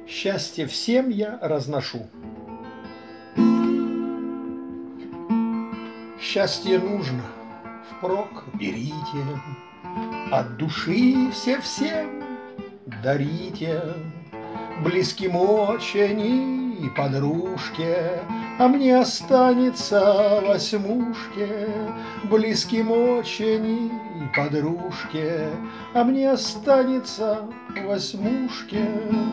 Счастье всем я разношу. Счастье нужно, впрок берите, от души все-всем дарите, близким очень и подружке, а мне останется восьмушке, близким очень и подружке, а мне останется восьмушке.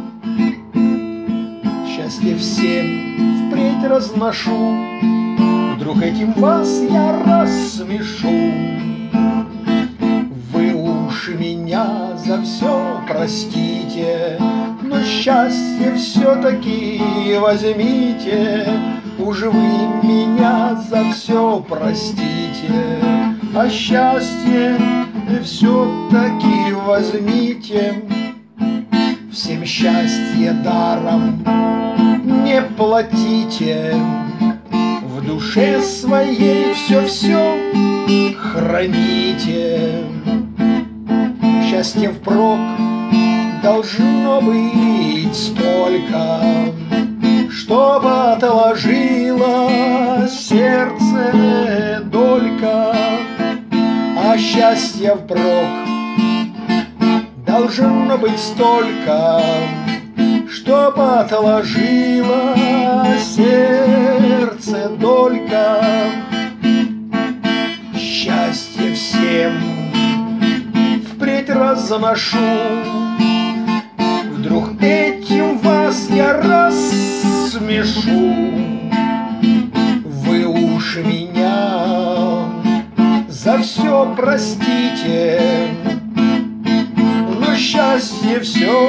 Счастье всем впредь разношу, вдруг этим вас я рассмешу. Вы уж меня за все простите, но счастье все-таки возьмите. Уж вы меня за все простите, а счастье все-таки возьмите. Всем счастье даром не платите, в душе своей все-все храните. Счастье впрок должно быть столько, чтобы отложило сердце долька, а счастье впрок должно быть столько, чтобы отложило сердце долька. Счастье всем впредь разношу, вдруг этим вас я рассмешу. Вы уж меня за все простите, но счастье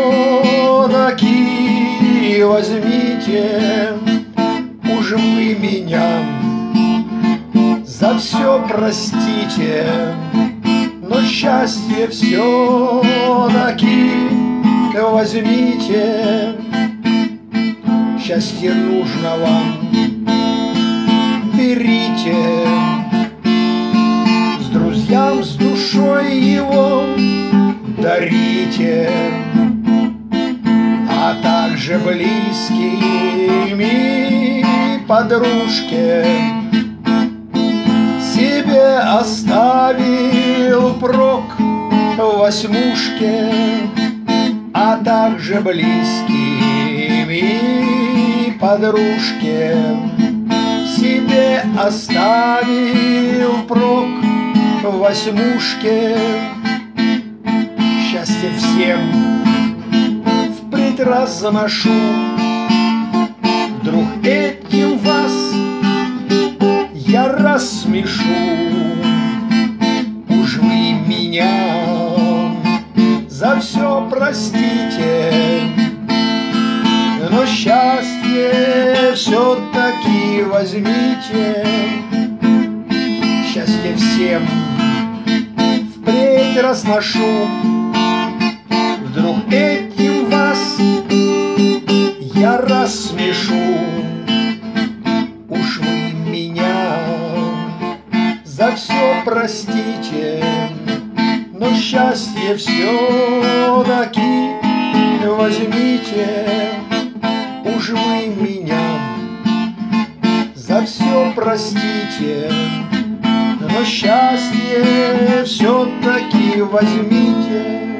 все-таки возьмите. Уж вы меня за все простите, но счастье все-таки возьмите. Счастье нужно вам, берите, с друзьям, с душой его дарите, а также близкими подружке. Себе оставил впрок восьмушке, а также близкими подружке. Себе оставил впрок восьмушке. Счастье всем впредь разношу, вдруг этим вас я рассмешу. Уж вы меня за все простите, но счастье все-таки возьмите. Счастье всем впредь разношу, вдруг этим вас я рассмешу. Уж вы меня за все простите, но счастье все-таки возьмите. Уж вы меня за все простите, но счастье все-таки возьмите.